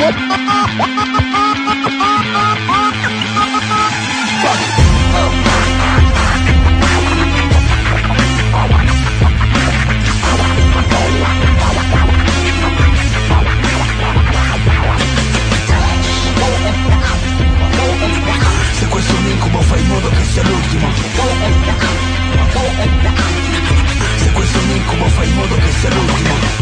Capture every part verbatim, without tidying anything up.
Se questo è un incubo fai in modo che sia l'ultimo. Se questo è un incubo fai in modo che sia l'ultimo.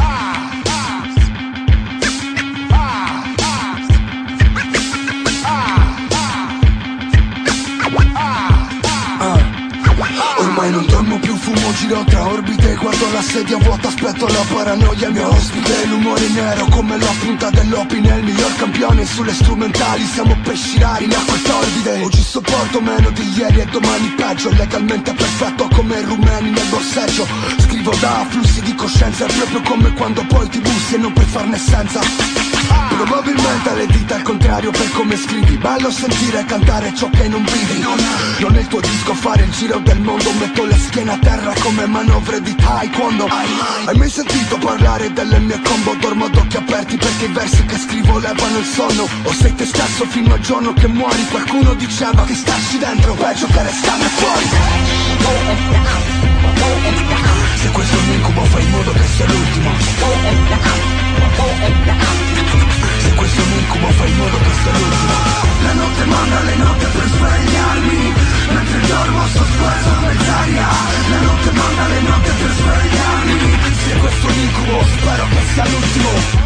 Ormai non dormo più, fumo, giro tra orbite, guardo la sedia vuota, aspetto la paranoia, il mio ospite. L'umore nero come la punta dell'opine, il miglior campione sulle strumentali. Siamo pesci rari in acque torbide. Oggi sopporto meno di ieri e domani peggio, legalmente perfetto come i rumeni nel borseggio. Scrivo da flussi di coscienza, è proprio come quando poi ti bussi e non puoi farne senza. Probabilmente le dita al contrario per come scrivi. Bello sentire cantare ciò che non vivi. Non è il tuo disco fare il giro del mondo. Metto le schiene a terra come manovre di taekwondo. Hai mai sentito parlare delle mie combo? Dormo ad occhi aperti perché i versi che scrivo levano il sonno. O sei te stesso fino al giorno che muori. Qualcuno diceva che starci dentro peggio che restarne fuori. Se questo è un incubo fai in modo che sia l'ultimo. Se questo è un incubo fai in modo che sia l'ultimo. La notte manda le note per svegliarmi, mentre dormo sospeso a mezz'aria. La notte manda le note per svegliarmi. Se questo è un incubo spero che sia l'ultimo.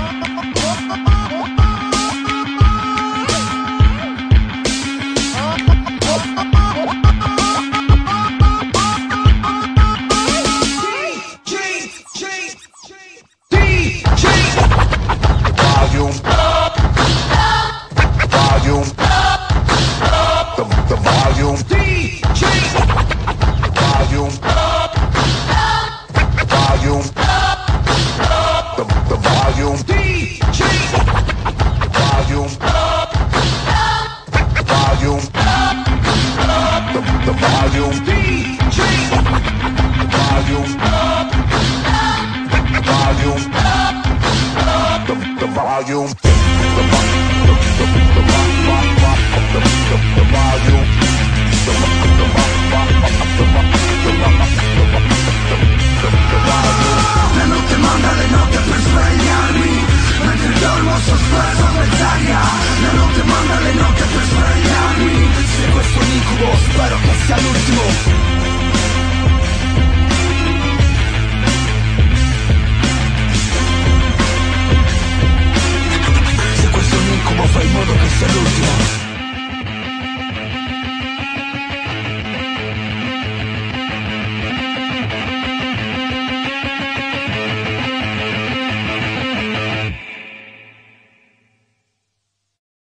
Spero che sia l'ultimo.